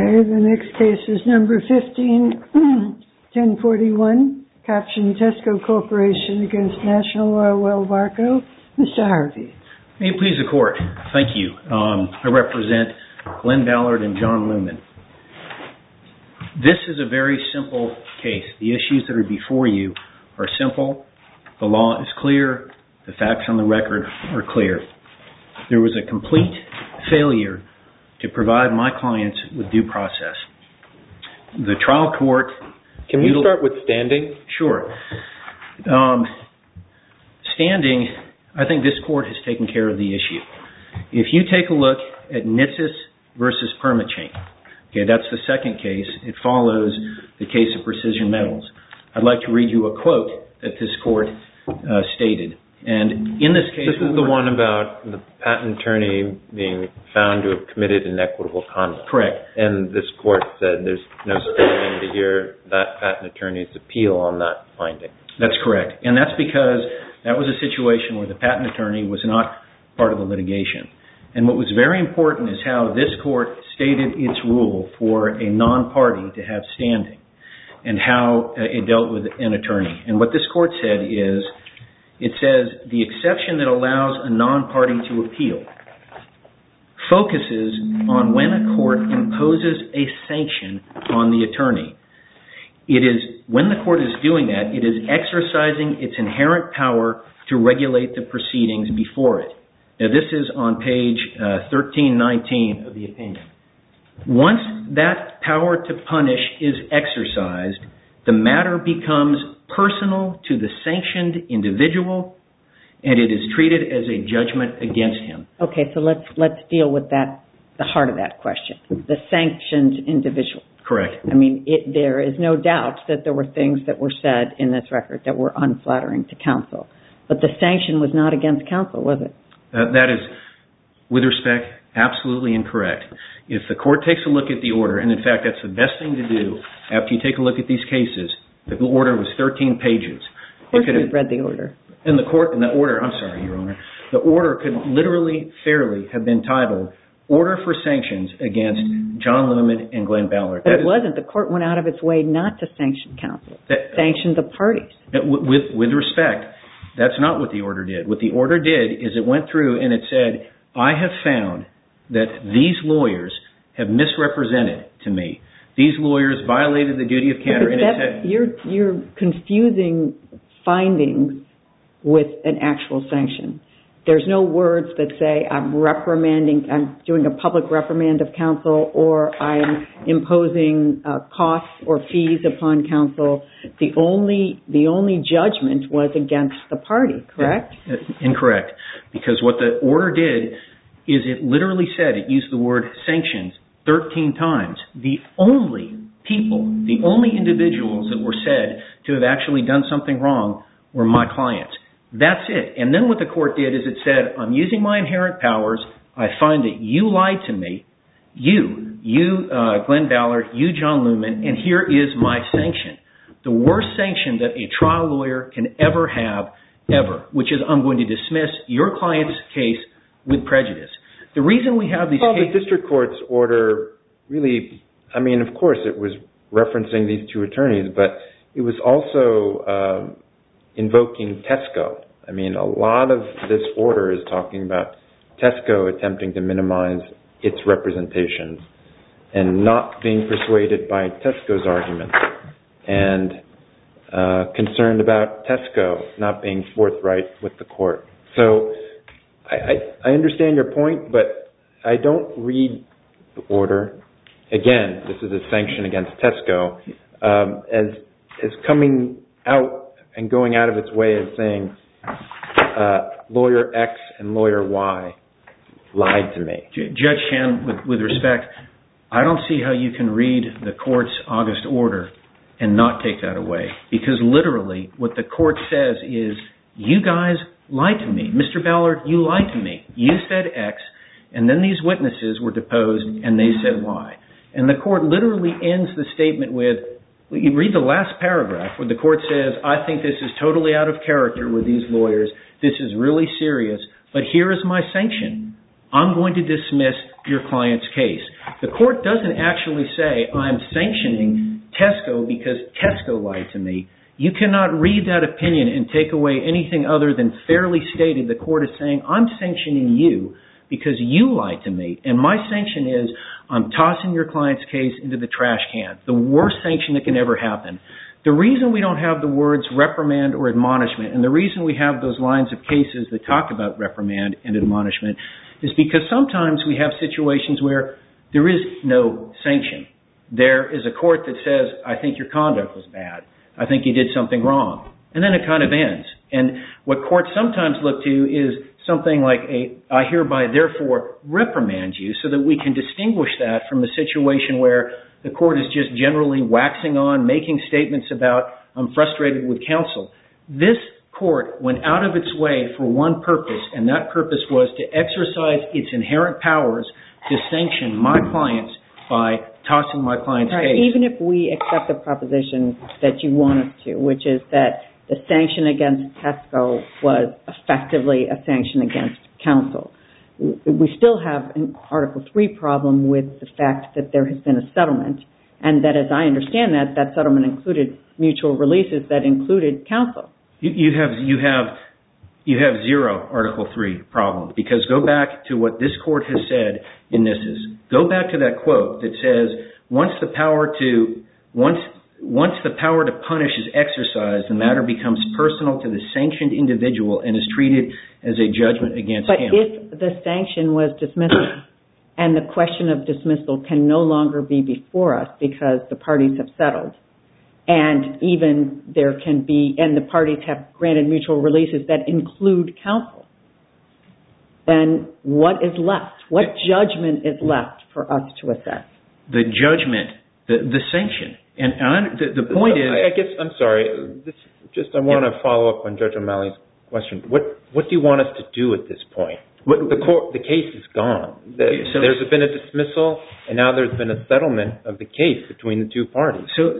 the next case is number 15-1041, captioned Tesco Corporation against National Oil Well Varco. Mr. Harvey. May it please the Court. Thank you. I represent Glenn Ballard and John Lumen. This is a very simple case. The issues that are before you are simple. The law is clear. The facts on the record are clear. There was a complete failure to provide my clients with due process. The trial court... Can we start with standing? Sure. Standing, I think this court has taken care of the issue. If you take a look at Nitsis versus Permachain, okay, that's the second case. It follows the case of Precision Metals. I'd like to read you a quote that this court stated. And in this case... This is the one about the patent attorney being found to have committed inequitable conduct. Correct. And this court said there's no standing to hear that patent attorney's appeal on that finding. That's correct. And that's because that was a situation where the patent attorney was not part of the litigation. And what was very important is how this court stated its rule for a non-party to have standing and how it dealt with an attorney. And what this court said is, it says, the exception that allows a non-party to appeal focuses on when a court imposes a sanction on the attorney. It is, when the court is doing that, it is exercising its inherent power to regulate the proceedings before it. Now, this is on page 1319 of the opinion. Once that power to punish is exercised, the matter becomes personal to the sanctioned individual, and it is treated as a judgment against him. Okay, so let's deal with that, the heart of that question, the sanctioned individual. Correct. I mean, there is no doubt that there were things that were said in this record that were unflattering to counsel. But the sanction was not against counsel, was it? That is, with respect, absolutely incorrect. If the court takes a look at the order, and in fact that's the best thing to do after you take a look at these cases, the order was 13 pages. Of course we've read the order. The order, Your Honor, the order could literally, fairly have been titled, Order for Sanctions Against John Lumen and Glenn Ballard. But it wasn't. The court went out of its way not to sanction counsel. Sanctioned the parties. With respect, that's not what the order did. What the order did is it went through and it said, I have found that these lawyers have misrepresented to me. These lawyers violated the duty of candor. And it said, you're confusing findings with an actual sanction. There's no words that say I'm doing a public reprimand of counsel, or I'm imposing costs or fees upon counsel. The only judgment was against the party, correct? Incorrect. Because what the order did is it literally said, it used the word sanctions 13 times. The only people, the only individuals that were said to have actually done something wrong were my clients. That's it. And then what the court did is it said, I'm using my inherent powers. I find that you lied to me. You, Glenn Ballard, you, John Lumen, and here is my sanction. The worst sanction that a trial lawyer can ever have, which is I'm going to dismiss your client's case with prejudice. The reason we have these cases... The district court's order really, I mean, of course it was referencing these two attorneys, but it was also invoking Tesco. I mean, a lot of this order is talking about Tesco attempting to minimize its representations and not being persuaded by Tesco's arguments and concerned about Tesco not being forthright with the court. So I understand your point, but I don't read the order, again, this is a sanction against Tesco, as coming out and going out of its way and saying lawyer X and lawyer Y lied to me. Judge Chan, with respect, I don't see how you can read the court's August order and not take that away. Because literally what the court says is, you guys lied to me. Mr. Ballard, you lied to me. You said X, and then these witnesses were deposed and they said Y. And the court literally ends the statement with, you read the last paragraph where the court says, I think this is totally out of character with these lawyers. This is really serious, but here is my sanction. I'm going to dismiss your client's case. The court doesn't actually say, I'm sanctioning Tesco because Tesco lied to me. You cannot read that opinion and take away anything other than fairly stated. The court is saying, I'm sanctioning you because you lied to me. And my sanction is I'm tossing your client's case into the trash can. The worst sanction that can ever happen. The reason we don't have the words reprimand or admonishment, and the reason we have those lines of cases that talk about reprimand and admonishment, is because sometimes we have situations where there is no sanction. There is a court that says, I think your conduct was bad. I think you did something wrong. And then it kind of ends. And what courts sometimes look to is something like I hereby therefore reprimand you, so that we can distinguish that from the situation where the court is just generally waxing on, making statements about I'm frustrated with counsel. This court went out of its way for one purpose, and that purpose was to exercise its inherent powers to sanction my clients by tossing my client's case. Even if we accept the proposition that you want us to, which is that the sanction against Tesco was effectively a sanction against counsel, we still have an Article 3 problem with the fact that there has been a settlement, and that, as I understand that settlement included mutual releases that included counsel. You have zero Article 3 problem, because go back to what this court has said in Nisses. Go back to that quote that says, once the power to punish is exercised, the matter becomes personal to the sanctioned individual and is treated as a judgment against him. But if the sanction was dismissal, and the question of dismissal can no longer be before us because the parties have settled, and even there can be, and the parties have granted mutual releases that include counsel, then what is left? What judgment is left for us to assess? The judgment, the sanction. And the point is... I guess, I'm sorry, I want to follow up on Judge O'Malley's question. What do you want us to do at this point? The case is gone. There's been a dismissal, and now there's been a settlement of the case between the two parties. So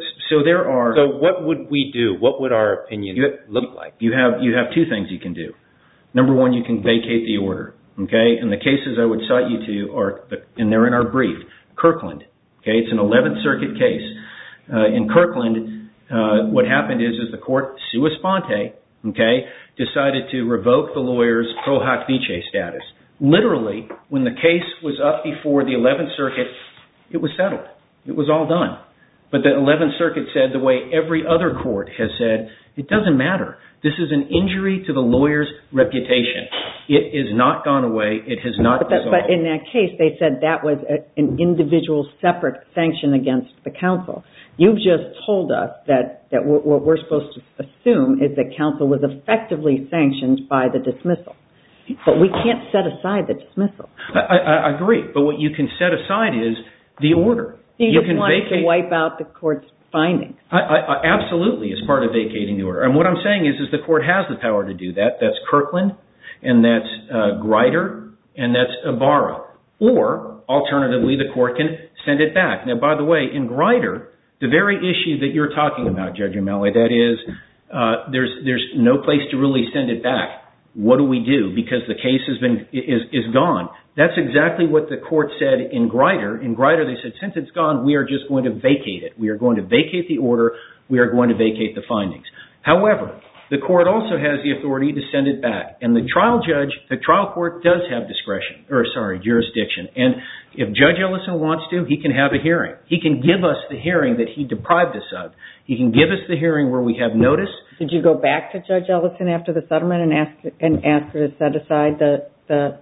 what would we do? What would our opinion look like? You have two things you can do. Number one, you can vacate the order. Okay? And the cases I would cite you to are, and they're in our brief, Kirkland. Okay? It's an 11th Circuit case. In Kirkland, what happened is the court, sua sponte, decided to revoke the lawyer's pro hoc vice status. Literally, when the case was up before the 11th Circuit, it was settled. It was all done. But the 11th Circuit said, the way every other court has said, it doesn't matter. This is an injury to the lawyer's reputation. It is not gone away. It has not dissolved. But in that case, they said that was an individual separate sanction against the counsel. You've just told us that what we're supposed to assume is that counsel was effectively sanctioned by the dismissal. But we can't set aside the dismissal. I agree. But what you can set aside is the order. You just want to wipe out the court's findings. Absolutely, as part of vacating the order. And what I'm saying is the court has the power to do that. That's Kirkland, and that's Grider, and that's Ibarra. Or, alternatively, the court can send it back. Now, by the way, in Grider, the very issue that you're talking about, Judge O'Malley, that is, there's no place to really send it back. What do we do? Because the case is gone. That's exactly what the court said in Grider. In Grider, they said, since it's gone, we are just going to vacate it. We are going to vacate the order. We are going to vacate the findings. However, the court also has the authority to send it back. And the trial court does have jurisdiction. And if Judge Ellison wants to, he can have a hearing. He can give us the hearing that he deprived us of. He can give us the hearing where we have notice. Did you go back to Judge Ellison after the settlement and ask her to set aside the...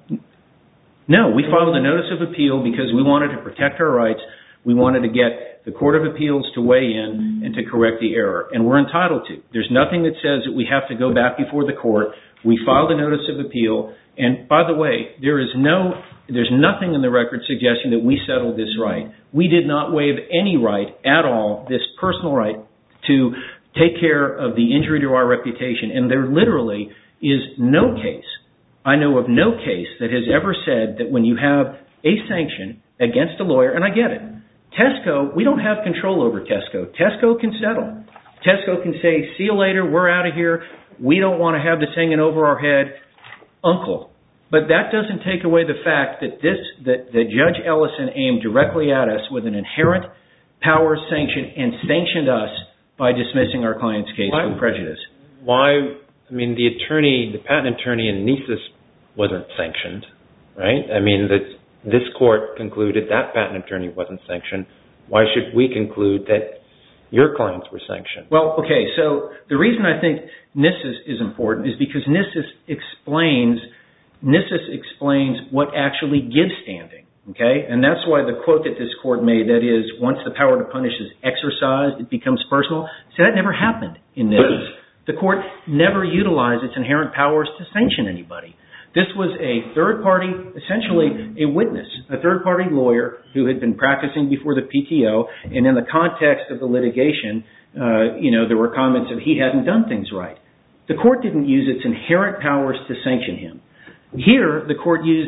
No, we filed a notice of appeal because we wanted to protect our rights. We wanted to get the Court of Appeals to weigh in and to correct the error. And we're entitled to. There's nothing that says that we have to go back before the court. We filed a notice of appeal. And by the way, there's nothing in the record suggesting that we settled this right. We did not waive any right at all, this personal right, to take care of the injury to our reputation. And there literally is no case, I know of no case, that has ever said that when you have a sanction against a lawyer, and I get it, Tesco, we don't have control over Tesco. Tesco can settle. Tesco can say, see you later, we're out of here. We don't want to have this hanging over our head. Uncle, But that doesn't take away the fact that that Judge Ellison aimed directly at us with an inherent power sanction and sanctioned us by dismissing our client's case with prejudice. Why? I mean, the patent attorney in Nisus wasn't sanctioned, right? I mean, this court concluded that patent attorney wasn't sanctioned. Why should we conclude that your clients were sanctioned? Well, okay, so the reason I think Nisus is important is because Nisus explains what actually gives standing, okay? And that's why the quote that this court made, that is, once the power to punish is exercised, it becomes personal. So that never happened in Nisus. The court never utilized its inherent powers to sanction anybody. This was a third party, essentially a witness, a third party lawyer who had been practicing before the PTO, and in the context of the litigation, there were comments that he hadn't done things right. The court didn't use its inherent powers to sanction him. Here, the court used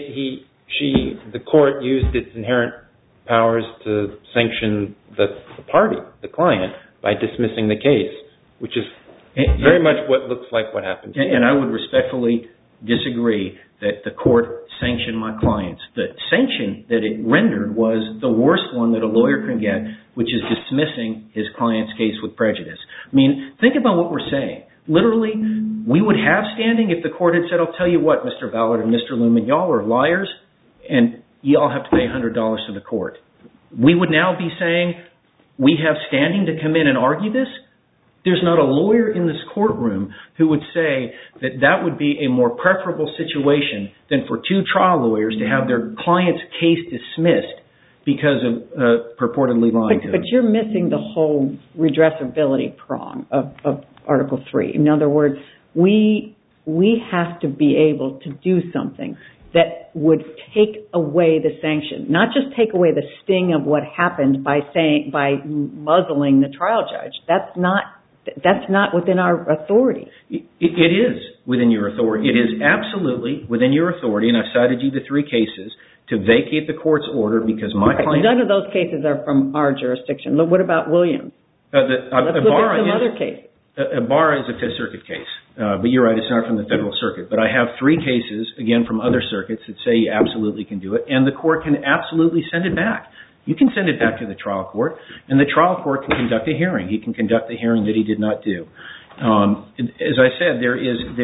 the court used its inherent powers to sanction the party, the client, by dismissing the case, which is very much what looks like what happened here. And I would respectfully disagree that the court sanctioned my clients. The sanction that it rendered was the worst one that a lawyer can get, which is dismissing his client's case with prejudice. I mean, think about what we're saying. Literally, we would have standing if the court had said, I'll tell you what, Mr. Ballard and Mr. Lumen, y'all are liars, and y'all have to pay $100 to the court. We would now be saying, we have standing to come in and argue this? There's not a lawyer in this courtroom who would say that that would be a more preferable situation than for two trial lawyers to have their client's case dismissed because of purportedly lying to them. But you're missing the whole redressability prong of Article 3. In other words, we have to be able to do something that would take away the sanction, not just take away the sting of what happened by muzzling the trial judge. That's not within our authority. It is within your authority. It is absolutely within your authority, and I've cited you the three cases, to vacate the court's order because my client... None of those cases are from our jurisdiction. What about Williams? Let's look at some other cases. Ibarra is a Fifth Circuit case, but you're right, it's not from the Federal Circuit. But I have three cases, again, from other circuits that say you absolutely can do it, and the court can absolutely send it back. You can send it back to the trial court, and the trial court can conduct a hearing. He can conduct the hearing that he did not do. As I said, there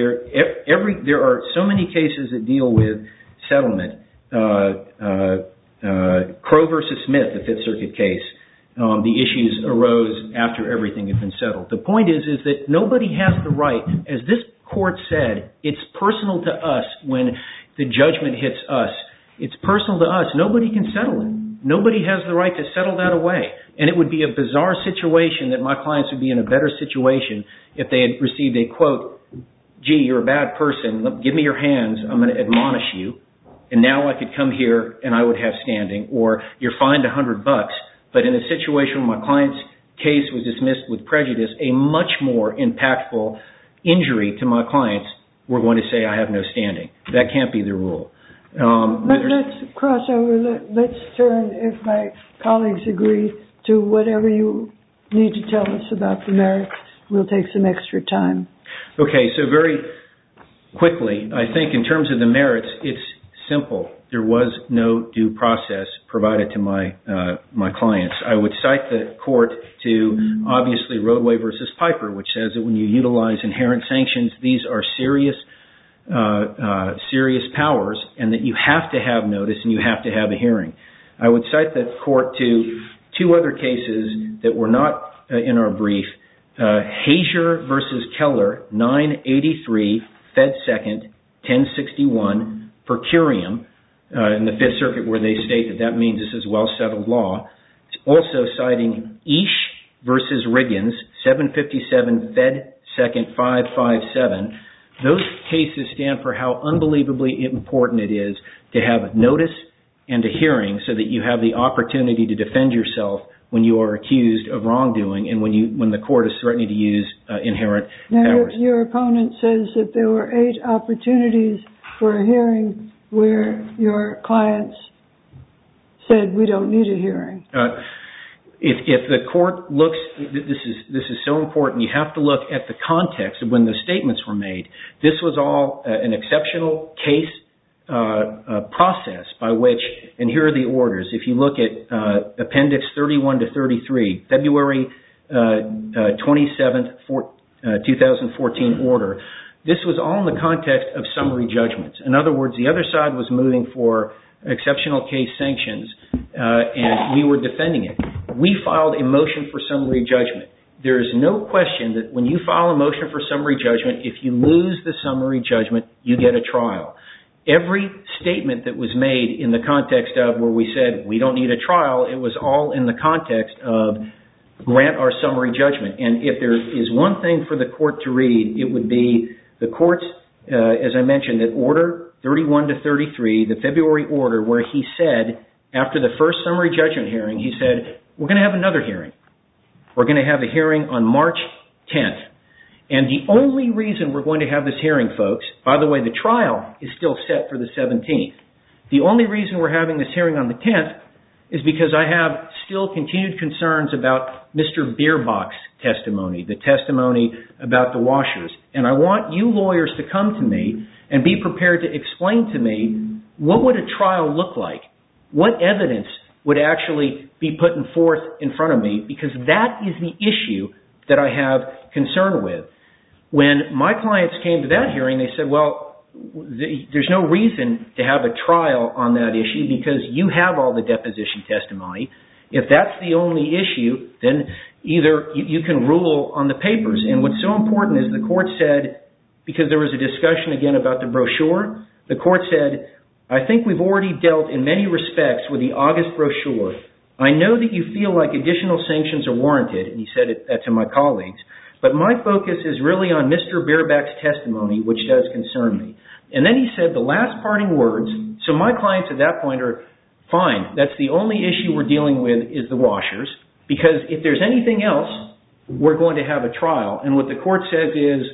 are so many cases that deal with settlement. Crow versus Smith, the Fifth Circuit case, the issues arose after everything had been settled. The point is that nobody has the right, as this court said, it's personal to us when the judgment hits us. It's personal to us. Nobody can settle it. Nobody has the right to settle that away. And it would be a bizarre situation that my clients would be in a better situation if they had received a quote, gee, you're a bad person, give me your hands, I'm going to admonish you, and now I could come here and I would have standing, or you're fined $100, but in a situation where my client's case was dismissed with prejudice, a much more impactful injury to my clients, we're going to say I have no standing. That can't be the rule. Let's cross over. Let's turn, if my colleagues agree, to whatever you need to tell us about the merits. We'll take some extra time. Okay, so very quickly, I think in terms of the merits, it's simple. There was no due process provided to my clients. I would cite the court to, obviously, Roadway versus Piper, which says that when you utilize inherent sanctions, these are serious powers, and that you have to have notice and you have to have a hearing. I would cite the court to two other cases that were not in our brief. Hazier versus Keller, 983, Fed 2nd, 1061, per curiam, in the Fifth Circuit, where they state that means this is well-settled law. It's also citing Ish versus Riggins, 757, Fed 2nd, 557. Those cases stand for how unbelievably important it is to have notice and a hearing so that you have the opportunity to defend yourself when you are accused of wrongdoing and when the court is threatening to use inherent powers. Now, your opponent says that there were 8 opportunities for a hearing where your clients said we don't need a hearing. if the court looks, this is so important, you have to look at the context of when the statements were made. This was all an exceptional case process by which, and here are the orders. If you look at Appendix 31 to 33, February 27th, 2014 order, this was all in the context of summary judgments. In other words, the other side was moving for exceptional case sanctions, and we were defending it. We filed a motion for summary judgment. There is no question that when you file a motion for summary judgment, if you lose the summary judgment, you get a trial. Every statement that was made in the context of where we said we don't need a trial, it was all in the context of grant our summary judgment. And if there is one thing for the court to read, it would be the court's, as I mentioned, that order 31 to 33, the February order, where he said, after the first summary judgment hearing, he said, we're going to have another hearing. We're going to have a hearing on March 10th. And the only reason we're going to have this hearing, folks, by the way, the trial is still set for the 17th. The only reason we're having this hearing on the 10th is because I have still continued concerns about Mr. Bierbach's testimony, the testimony about the washers. And I want you lawyers to come to me and be prepared to explain to me what would a trial look like? What evidence would actually be put forth in front of me? Because that is the issue that I have concern with. When my clients came to that hearing, they said, well, there's no reason to have a trial on that issue because you have all the deposition testimony. If that's the only issue, then either you can rule on the papers. And what's so important is the court said, because there was a discussion again about the brochure, the court said, I think we've already dealt in many respects with the August brochure. I know that you feel like additional sanctions are warranted, and he said that to my colleagues, but my focus is really on Mr. Bierbach's testimony, which does concern me. And then he said the last parting words, so my clients at that point are, fine, that's the only issue we're dealing with is the washers, because if there's anything else, we're going to have a trial. And what the court says is,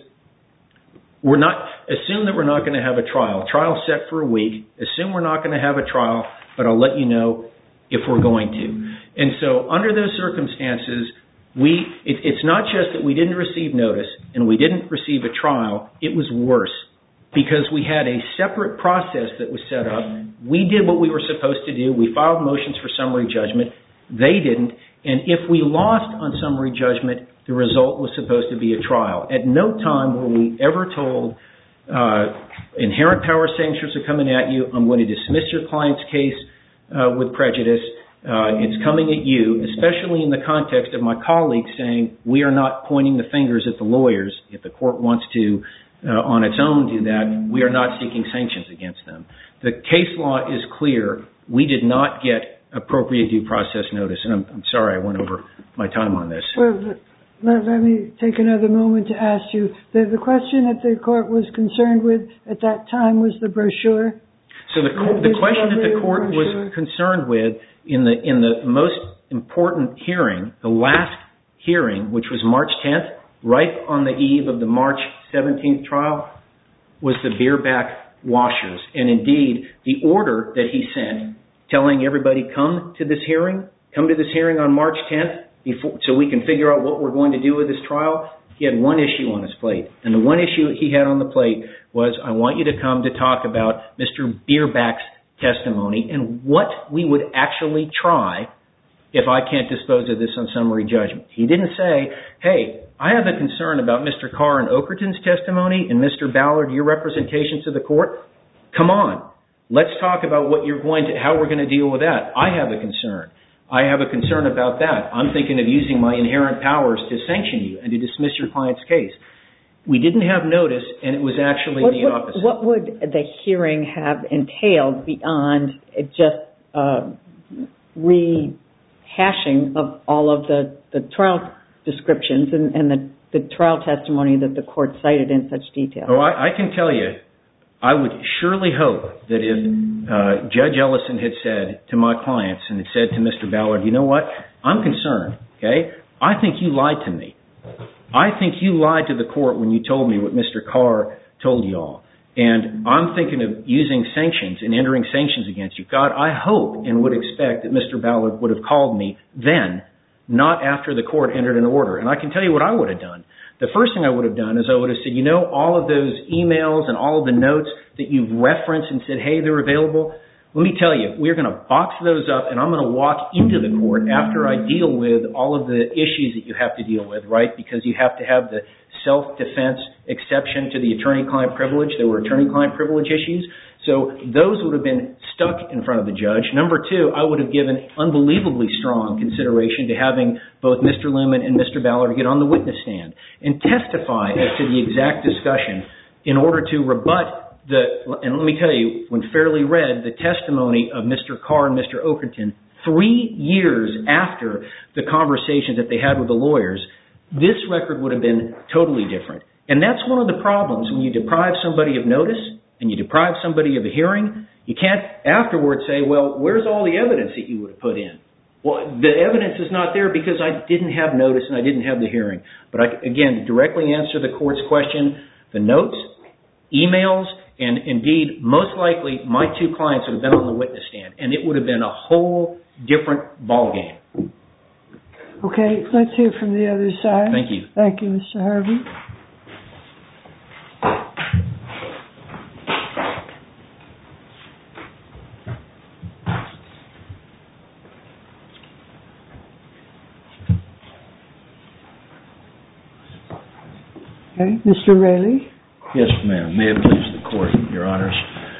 assume that we're not going to have a trial. Trial set for a week. Assume we're not going to have a trial, but I'll let you know if we're going to. And so under those circumstances, it's not just that we didn't receive notice and we didn't receive a trial. It was worse because we had a separate process that was set up. We did what we were supposed to do. We filed motions for summary judgment. They didn't. And if we lost on summary judgment, the result was supposed to be a trial. At no time were we ever told inherent power sanctions are coming at you. I'm going to dismiss your client's case with prejudice. It's coming at you, especially in the context of my colleagues saying we are not pointing the fingers at the lawyers. If the court wants to, on its own, do that, we are not seeking sanctions against them. The case law is clear. We did not get appropriate due process notice. And I'm sorry I went over my time on this. Well, let me take another moment to ask you. The question that the court was concerned with at that time was the brochure? So the question that the court was concerned with in the most important hearing, the last hearing, which was March 10th, right on the eve of the March 17th trial, was the Bierbach washers. And indeed, the order that he sent telling everybody come to this hearing on March 10th so we can figure out what we're going to do with this trial, he had one issue on his plate. And the one issue he had on the plate was, I want you to come to talk about Mr. Bierbach's testimony and what we would actually try if I can't dispose of this on summary judgment. He didn't say, hey, I have a concern about Mr. Carr and Okerton's testimony and Mr. Ballard, your representation to the court. Come on. Let's talk about how we're going to deal with that. I have a concern. I have a concern about that. I'm thinking of using my inherent powers to sanction you and to dismiss your client's case. We didn't have notice, and it was actually the opposite. What would the hearing have entailed beyond just rehashing of all of the trial descriptions and the trial testimony that the court cited in such detail? Oh, I can tell you, I would surely hope that if Judge Ellison had said to my clients and had said to Mr. Ballard, you know what, I'm concerned, okay? I think you lied to me. I think you lied to the court when you told me what Mr. Carr told you all. And I'm thinking of using sanctions and entering sanctions against you. God, I hope and would expect that Mr. Ballard would have called me then not after the court entered an order. And I can tell you what I would have done. The first thing I would have done is I would have said, all of those emails and all of the notes that you've referenced and said, hey, they're available, let me tell you, we're going to box those up and I'm going to walk into the court after I deal with all of the issues that you have to deal with, right? Because you have to have the self-defense exception to the attorney-client privilege. There were attorney-client privilege issues. So those would have been stuck in front of the judge. Number two, I would have given unbelievably strong consideration to having both Mr. Luman and Mr. Ballard get on the witness stand and testify as to the exact discussion in order to rebut and let me tell you, when fairly read, the testimony of Mr. Carr and Mr. Okerton 3 years after the conversations that they had with the lawyers, this record would have been totally different. And that's one of the problems when you deprive somebody of notice and you deprive somebody of a hearing. You can't afterwards say, well, where's all the evidence that you would have put in? Well, the evidence is not there because I didn't have notice and I didn't have the hearing. But again, to directly answer the court's question, the notes, emails, and indeed, most likely, my two clients would have been on the witness stand, and it would have been a whole different ballgame. Okay, let's hear from the other side. Thank you. Thank you, Mr. Harvey. Okay, Mr. Raley. Yes, ma'am. May it please the court, Your Honors.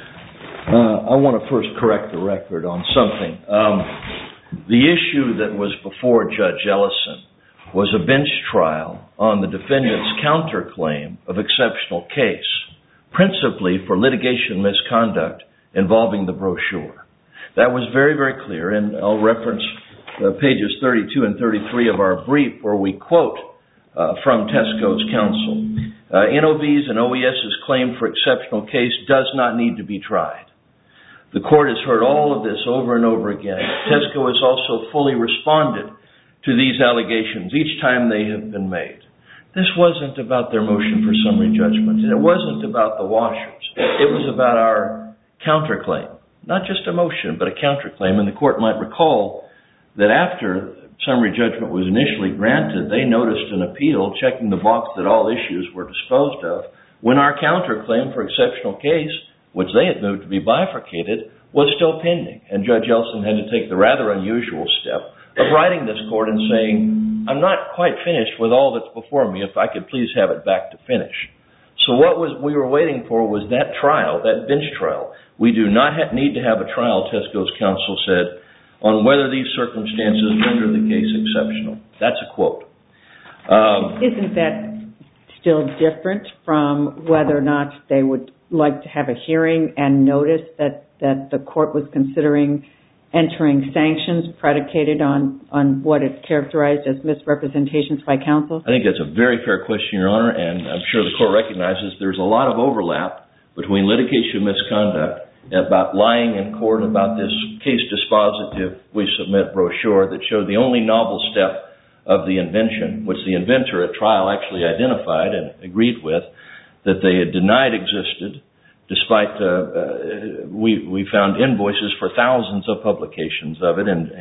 I want to first correct the record on something. The issue that was before Judge Ellison was a bench trial on the defendant's counterclaim of exceptional case, principally for litigation misconduct involving the brochure. That was very, very clear, and I'll reference pages 32 and 33 of our brief where we quote from Tesco's counsel. NOV's and OES's claim for exceptional case does not need to be tried. The court has heard all of this over and over again. Tesco has also fully responded to these allegations each time they have been made. This wasn't about their motion for summary judgment. It wasn't about the washers. It was about our counterclaim. Not just a motion, but a counterclaim. And the court might recall that after summary judgment was initially granted, they noticed an appeal checking the box that all issues were disposed of when our counterclaim for exceptional case, which they had moved to be bifurcated, was still pending. And Judge Ellison had to take the rather unusual step of writing this court and saying, I'm not quite finished with all that's before me. If I could please have it back to finish. So what we were waiting for was that trial, that bench trial. We do not need to have a trial, Tesco's counsel said, on whether these circumstances render the case exceptional. That's a quote. Isn't that still different from whether or not they would like to have a hearing and notice that the court was considering entering sanctions predicated on what it characterized as misrepresentations by counsel? I think that's a very fair question, Your Honor, and I'm sure the court recognizes there's a lot of overlap between litigation misconduct about lying in court about this case dispositive we submit brochure that showed the only novel step of the invention, which the inventor at trial actually identified and agreed with, that they had denied existed, despite we found invoices for thousands of publications of it, and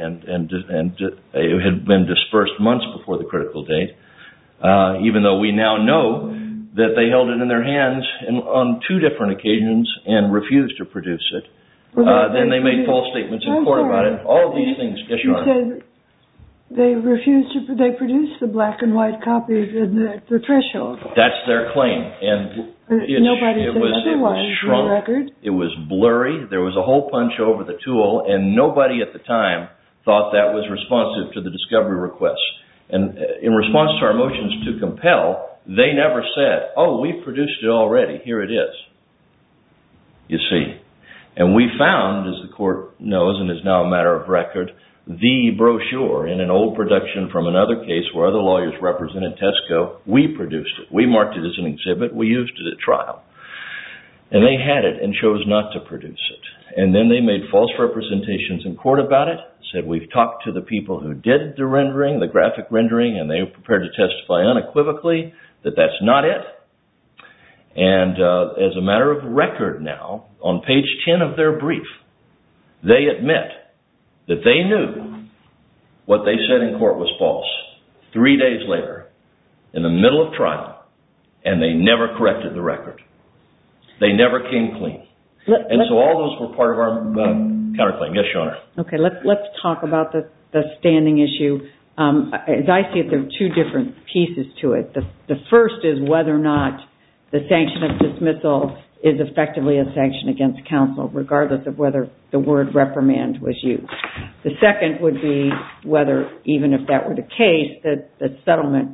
it had been dispersed months before the critical date, even though we now know that they held it in their hands on 2 different occasions and refused to produce it. Then they made false statements in court about it. All of these things. Yes, Your Honor. They refused to. They produced the black and white copies in the threshold. That's their claim, and nobody said otherwise. It was shrunk. It was blurry. There was a hole punch over the tool, and nobody at the time thought that was responsive to the discovery request. And in response to our motions to compel, they never said, "Oh, we've produced it already. Here it is." You see, and we found, as the court knows, and is now a matter of record, the brochure in an old production from another case where other lawyers represented Tesco. We produced it. We marked it as an exhibit. We used it at trial. And they had it and chose not to produce it. And then they made false representations in court about it, said we've talked to the people who did the rendering, the graphic rendering, and they were prepared to testify unequivocally that that's not it. And as a matter of record now, on page 10 of their brief, they admit that they knew what they said in court was false 3 days later, in the middle of trial, and they never corrected the record. They never came clean. And so all those were part of our counterclaim. Yes, Your Honor. Okay, let's talk about the standing issue. As I see it, there are two different pieces to it. The first is whether or not the sanction of dismissal is effectively a sanction against counsel, regardless of whether the word reprimand was used. The second would be whether, even if that were the case, that the settlement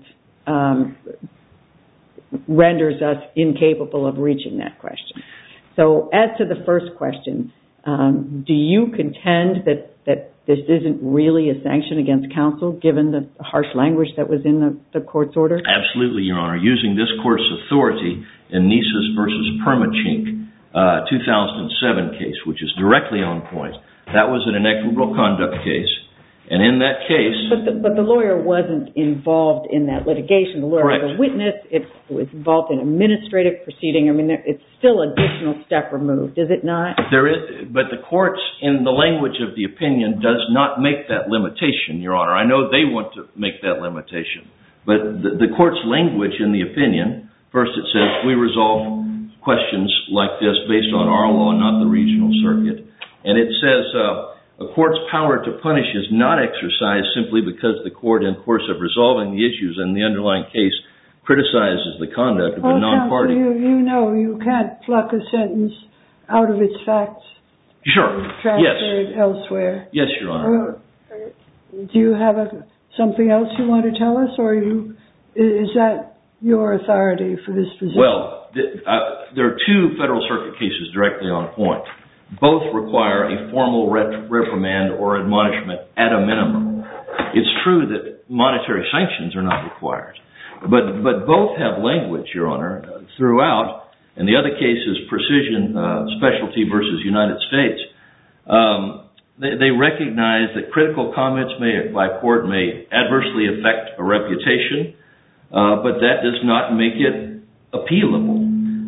renders us incapable of reaching that question. So as to the first question, do you contend that this isn't really a sanction against counsel, given the harsh language that was in the court's order? Absolutely, Your Honor. Using this court's authority in Nisus versus Permachink, 2007 case, which is directly on point, that was an inequitable conduct case. And in that case... But the lawyer wasn't involved in that litigation. The lawyer was a witness. It was involved in administrative proceeding. I mean, it's still an additional step removed, is it not? There is, but the courts, in the language of the opinion, does not make that limitation, Your Honor. I know they want to make that limitation. But the court's language in the opinion, first it says, we resolve questions like this based on our law, not the regional circuit. And it says... a court's power to punish is not exercised simply because the court, in course of resolving the issues in the underlying case, criticizes the conduct of a non-party. Counsel, you know you can't pluck a sentence out of its facts. Sure. And transfer it elsewhere. Yes, Your Honor. Do you have something else you want to tell us, or is that your authority for this position? Well, there are two Federal Circuit cases directly on point. Both require a formal reprimand or admonishment at a minimum. It's true that monetary sanctions are not required, but both have language, Your Honor, throughout. And the other case is Precision Specialty versus United States. They recognize that critical comments by court may adversely affect a reputation, but that does not make it appealable.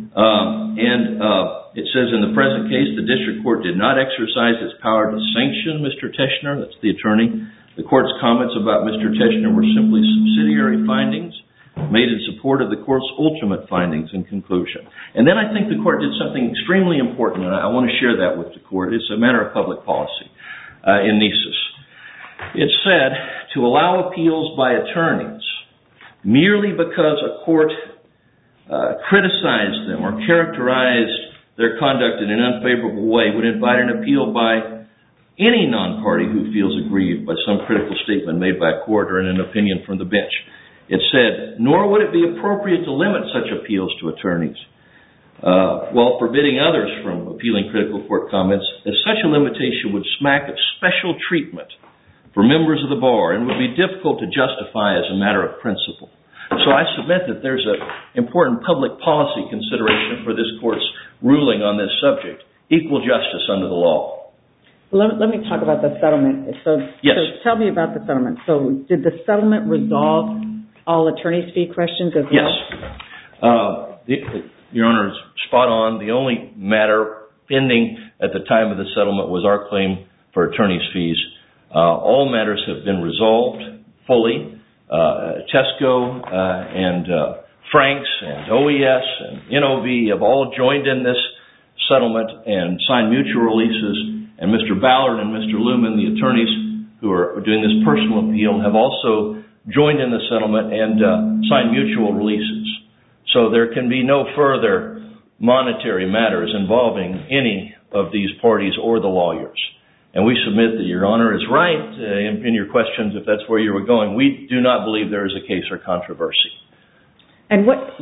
It says in the present case, the district court did not exercise its power to sanction Mr. Teschner, that's the attorney. The court's comments about Mr. Teschner were simply subsidiary findings made in support of the court's ultimate findings and conclusion. And then I think the court did something extremely important, and I want to share that with the court. It's a matter of public policy in Nisus. It said to allow appeals by attorneys merely because a court criticized them or characterized their conduct in an unfavorable way would invite an appeal by any non-party who feels aggrieved by some critical statement made by a court or in an opinion from the bench. It said, nor would it be appropriate to limit such appeals to attorneys while forbidding others from appealing critical court comments, as such a limitation would smack of special treatment for members of the bar and would be difficult to justify as a matter of principle. So I submit that there's an important public policy consideration for this court's ruling on this subject, equal justice under the law. Let me talk about the settlement. Yes. So tell me about the settlement. So did the settlement resolve all attorney's fee questions as well? Yes. Your Honor is spot on. The only matter pending at the time of the settlement was our claim for attorney's fees. All matters have been resolved fully. Tesco and Franks and OES and NOV have all joined in this settlement and signed mutual releases. And Mr. Ballard and Mr. Luman, the attorneys who are doing this personal appeal, have also joined in the settlement and signed mutual releases. So there can be no further monetary matters involving any of these parties or the lawyers. And we submit that Your Honor is right in your questions, if that's where you were going. We do not believe there is a case or controversy. And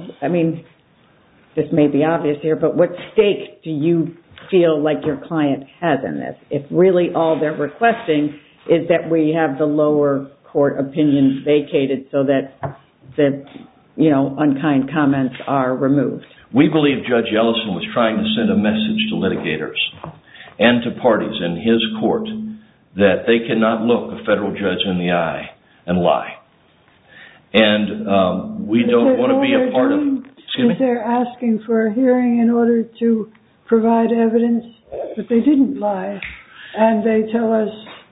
this may be obvious here, but what stake do you feel like your client has in this? If really all they're requesting is that we have the lower court opinions vacated so that the unkind comments are removed. We believe Judge Ellison was trying to send a message to litigators and to parties in his court that they cannot look a federal judge in the eye and lie. And we don't want to be a part of... Excuse me? They're asking for a hearing in order to provide evidence that they didn't lie. And they tell us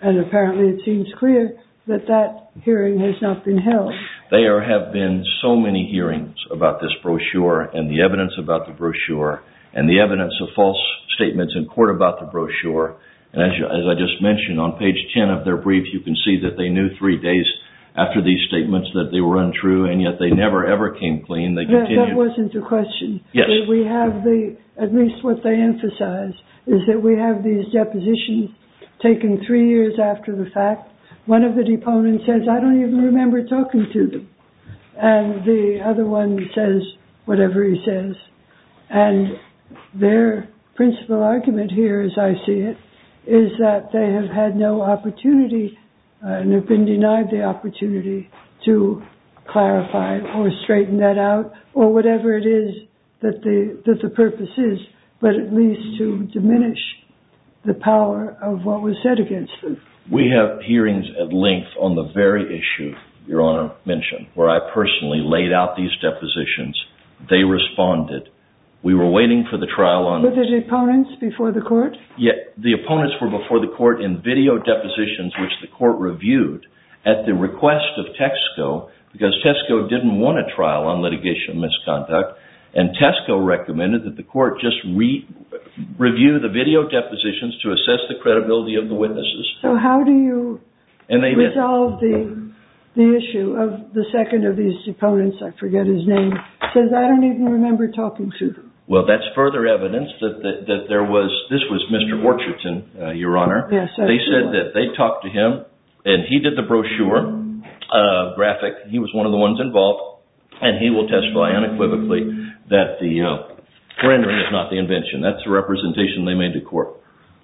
And apparently it seems clear that that hearing has not been held. There have been so many hearings about this brochure and the evidence about the brochure and the evidence of false statements in court about the brochure. And as I just mentioned, on page 10 of their brief, you can see that they knew 3 days after these statements that they were untrue, and yet they never, ever came clean. They continued. That wasn't the question. Yes. We have at least what they emphasize is that we have these depositions taken 3 years after the fact. One of the deponents says, I don't even remember talking to them. And the other one says whatever he says. And their principal argument here, as I see it, is that they have had no opportunity and have been denied the opportunity to clarify or straighten that out, or whatever it is that the purpose is, but at least to diminish the power of what was said against them. We have hearings at length on the very issue Your Honor mentioned, where I personally laid out these depositions. They responded. We were waiting for the trial on... Were the opponents before the court? Yeah, the opponents were before the court in video depositions, which the court reviewed at the request of Tesco, because Tesco didn't want a trial on litigation misconduct, and Tesco recommended that the court just review the video depositions to assess the credibility of the witnesses. So how do you resolve the issue of the second of these opponents, I forget his name, says, I don't even remember talking to them? Well, that's further evidence that this was Mr. Orchardson, Your Honor. Yes, they said that they talked to him, and he did the brochure graphic. He was one of the ones involved, and he will testify unequivocally that the rendering is not the invention. That's the representation they made to court.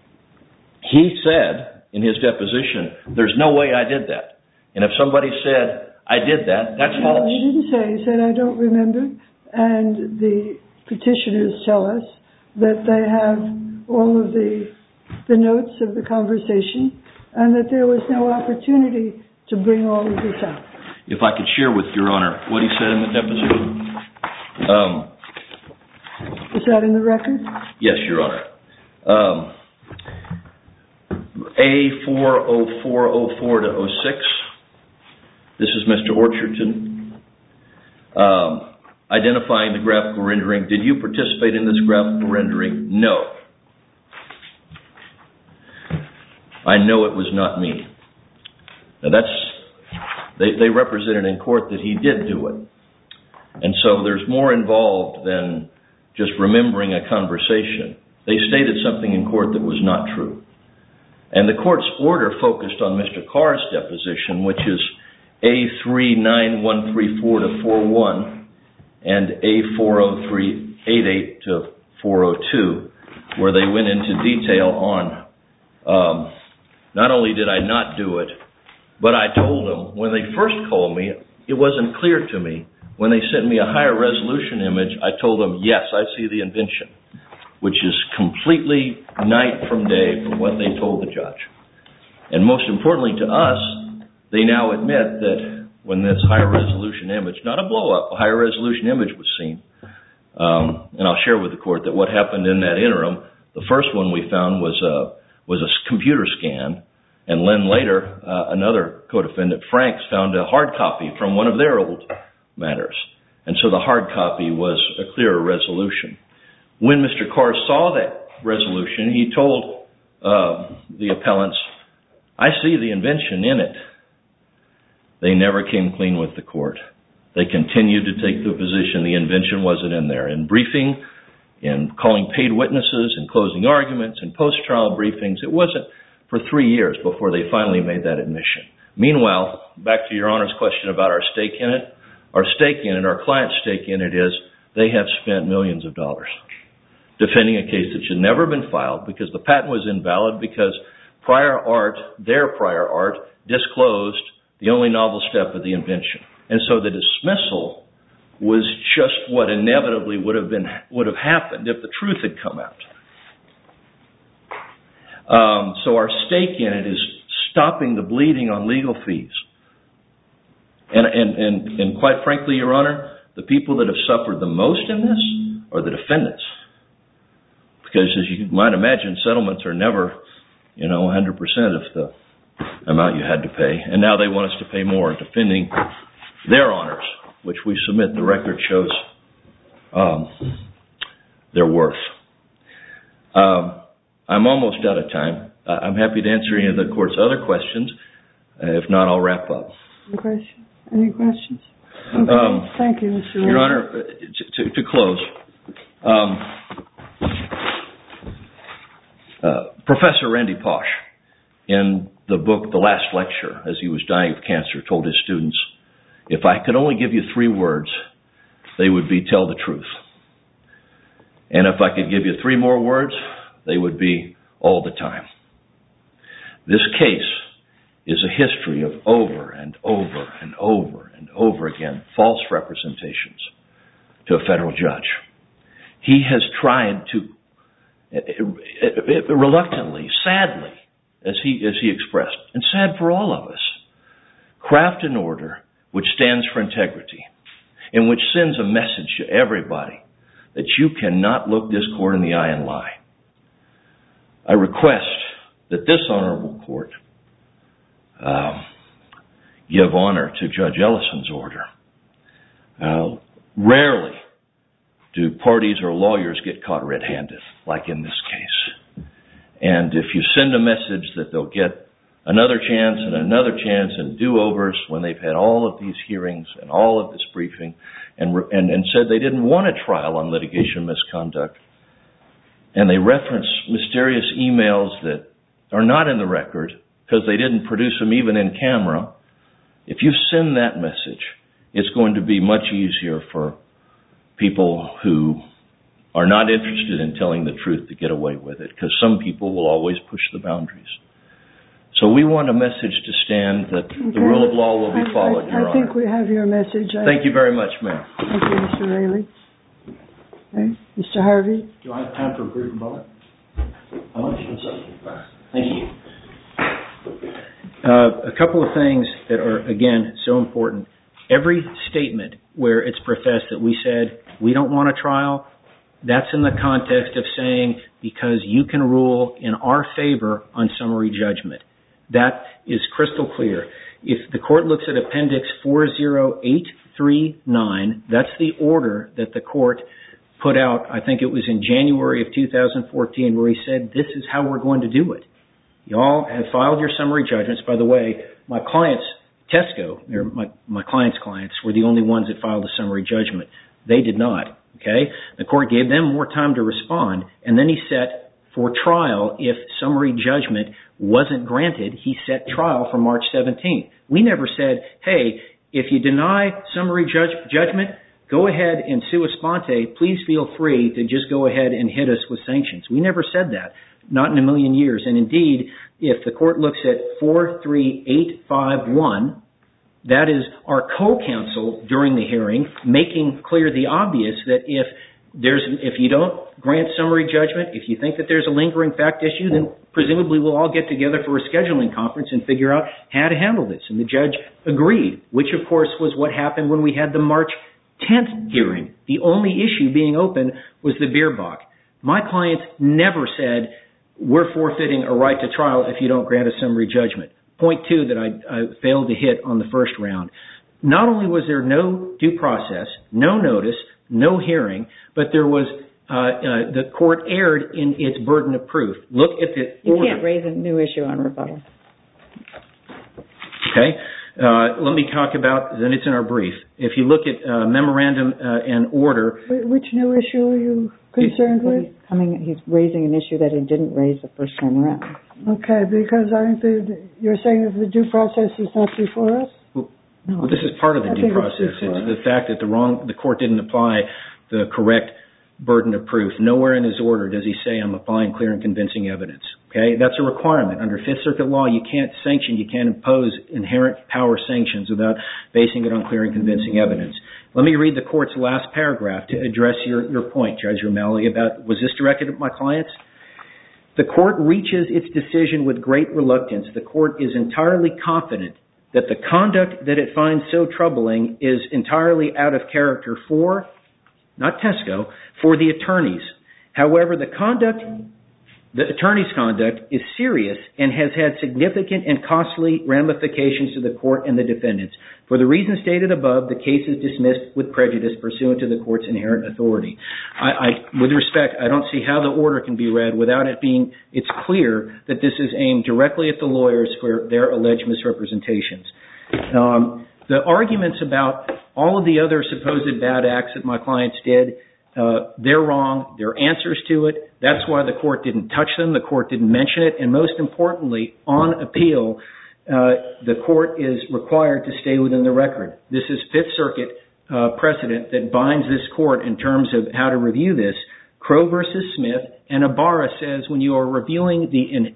He said in his deposition, there's no way I did that. And if somebody said, I did that, that's false. He didn't say. He said, I don't remember. And the petitioners tell us that they have all of the notes of the conversation and that there was no opportunity to bring all of this out. If I could share with Your Honor what he said in the deposition. Is that in the record? Yes, Your Honor. A40404-06. This is Mr. Orchardson. Identifying the graphical rendering. Did you participate in this graphical rendering? No. I know it was not me. Now they represented in court that he did do it. And so there's more involved than just remembering a conversation. They stated something in court that was not true. And the court's order focused on Mr. Carr's deposition, which is A39134-41 and A40388-402, where they went into detail on not only did I not do it, but I told them when they first called me, it wasn't clear to me. When they sent me a higher resolution image, I told them, yes, I see the invention, which is completely night from day from what they told the judge. And most importantly to us, they now admit that when this higher resolution image, not a blow-up, a higher resolution image was seen, and I'll share with the court that what happened in that interim, the first one we found was a computer scan, and then later another co-defendant, Franks, found a hard copy from one of their old matters. And so the hard copy was a clearer resolution. When Mr. Carr saw that resolution, he told the appellants, I see the invention in it. They never came clean with the court. They continued to take the position the invention wasn't in there. In briefing, in calling paid witnesses, in closing arguments, in post-trial briefings, it wasn't for 3 years before they finally made that admission. Meanwhile, back to Your Honor's question about our stake in it, our stake in it, our client's stake in it is they have spent millions of dollars defending a case that should never have been filed because the patent was invalid because their prior art disclosed the only novel step of the invention. And so the dismissal was just what inevitably would have happened if the truth had come out. So our stake in it is stopping the bleeding on legal fees. And quite frankly, Your Honor, the people that have suffered the most in this are the defendants. Because as you might imagine, settlements are never, 100% of amount you had to pay, and now they want us to pay more defending their honors, which we submit the record shows their worth. I'm almost out of time. I'm happy to answer any of the court's other questions. If not, I'll wrap up. Any questions? Okay. Thank you, Mr. Your Honor, to close, Professor Randy Pausch, in the book The Last Lecture, as he was dying of cancer, told his students, if I could only give you 3 words, they would be tell the truth. And if I could give you 3 more words, they would be all the time. This case is a history of over and over and over and over again false representations to a federal judge. He has tried to, reluctantly, sadly, as he expressed, and sad for all of us, craft an order which stands for integrity and which sends a message to everybody that you cannot look this court in the eye and lie. I request that this honorable court give honor to Judge Ellison's order. Rarely do parties or lawyers get caught red-handed, like in this case. And if you send a message that they'll get another chance and another chance and do-overs when they've had all of these hearings and all of this briefing and said they didn't want a trial on litigation misconduct, and they reference mysterious emails that are not in the record because they didn't produce them even in camera, if you send that message, it's going to be much easier for people who are not interested in telling the truth to get away with it, because some people will always push the boundaries. So we want a message to stand that the rule of law will be followed, Your Honor. I think we have your message. Thank you very much, ma'am. Thank you, Mr. Raley. Okay. Mr. Harvey? Do I have time for a brief bullet? Thank you. A couple of things that are, again, so important. Every statement where it's professed that we said we don't want a trial, that's in the context of saying because you can rule in our favor on summary judgment. That is crystal clear. If the court looks at Appendix 40839, that's the order that the court put out, I think it was in January of 2014, where he said, this is how we're going to do it. You all have filed your summary judgments. By the way, my clients, Tesco, my clients' clients, were the only ones that filed a summary judgment. They did not. Okay? The court gave them more time to respond, and then he set for trial if summary judgment wasn't granted. He set trial for March 17th. We never said, hey, if you deny summary judgment, go ahead and sua sponte. Please feel free to just go ahead and hit us with sanctions. We never said that. Not in a million years. And indeed, if the court looks at 43851, that is our co-counsel during the hearing making clear the obvious that if you don't grant summary judgment, if you think that there's a lingering fact issue, then presumably we'll all get together for a scheduling conference and figure out how to handle this. And the judge agreed, which of course was what happened when we had the March 10th hearing. The only issue being open was the beer bock. My clients never said, we're forfeiting a right to trial if you don't grant a summary judgment. Point 2 that I failed to hit on the first round. Not only was there no due process, no notice, no hearing, but there was the court erred in its burden of proof. Look at the order. You can't raise a new issue on rebuttal. Okay. Let me talk about, then it's in our brief. If you look at memorandum and order. Which new issue are you concerned with? He's raising an issue that he didn't raise the first time around. Okay, because you're saying that the due process is not before us? Well, this is part of the due process. It's the fact that the court didn't apply the correct burden of proof. Nowhere in his order does he say I'm applying clear and convincing evidence. Okay, that's a requirement. Under Fifth Circuit law, you can't impose inherent power sanctions without basing it on clear and convincing evidence. Let me read the court's last paragraph to address your point, Judge O'Malley, about was this directed at my clients? The court reaches its decision with great reluctance. The court is entirely confident that the conduct that it finds so troubling is entirely out of character for, not Tesco, for the attorneys. However, the conduct the attorney's conduct is serious and has had significant and costly ramifications to the court and the defendants. For the reasons stated above, the case is dismissed with prejudice pursuant to the court's inherent authority. With respect, I don't see how the order can be read without it being, it's clear that this is aimed directly at the lawyers for their alleged misrepresentations. The arguments about all of the other supposed bad acts that my clients did, they're wrong. There are answers to it. That's why the court didn't touch them. The court didn't mention it. And most importantly, on appeal, the court is required to stay within the record. This is Fifth Circuit precedent that binds this court in terms of how to review this. Crow versus Smith and Ibarra says when you are reviewing the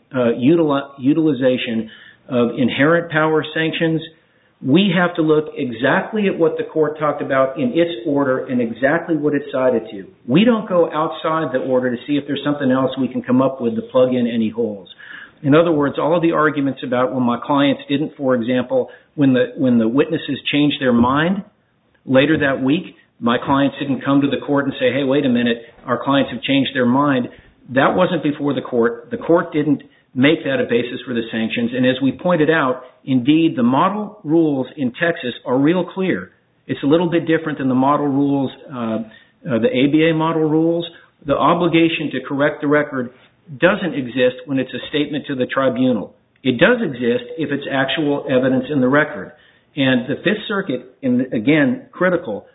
utilization of inherent power sanctions, we have to look exactly at what the court talked about in its order and exactly what it cited to. We don't go outside the order to see if there's something else we can come up with to plug in any holes. In other words, all of the arguments about when my clients didn't, for example, when the witnesses changed their mind later that week, my clients didn't come to the court and say, hey, wait a minute, our clients have changed their mind. That wasn't before the court. The court didn't make that a basis for the sanctions. And as we pointed out, indeed, the model rules in Texas are real clear. It's a little bit different than the model rules, the ABA model rules. The obligation to correct the record doesn't exist when it's a statement to the tribunal. It does exist if it's actual evidence in the record. And the Fifth Circuit, again, critical,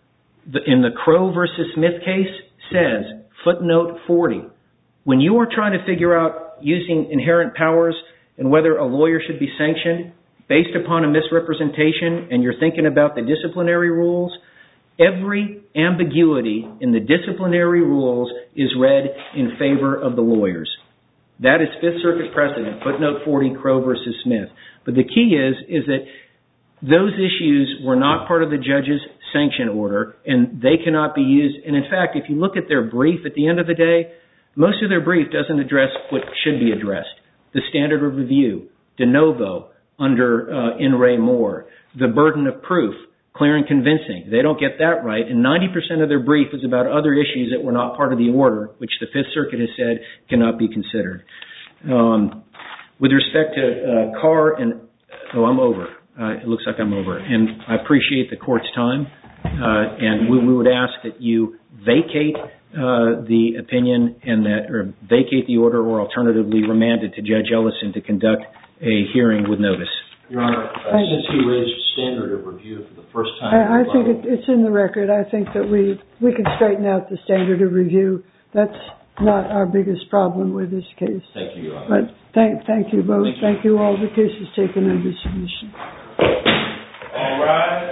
in the Crow versus Smith case says, footnote 40, when you are trying to figure out using inherent powers and whether a lawyer should be sanctioned based upon a misrepresentation and you're thinking about the disciplinary rules, every ambiguity in the disciplinary rules is read in favor of the lawyers. That is Fifth Circuit precedent, footnote 40, Crow versus Smith. But the key is that those issues were not part of the judge's sanction order and they cannot be used. And in fact, if you look at their brief at the end of the day, most of their brief doesn't address what should be addressed. The standard of review, de novo, under In re Moore, the burden of proof, clear and convincing. They don't get that right. And 90% of their brief is about other issues that were not part of the order, which the Fifth Circuit has said cannot be considered. With respect to Carr and... Oh, I'm over. It looks like I'm over. And I appreciate the court's time. And we would ask that you vacate the opinion or vacate the order or alternatively remand it to Judge Ellison to conduct a hearing with notice. Your Honor, since he raised standard of review for the first time... I think it's in the record. I think that we can straighten out the standard of review. That's not our biggest problem with this case. Thank you, Your Honor. But thank you both. Thank you all. The case is taken under submission. All rise.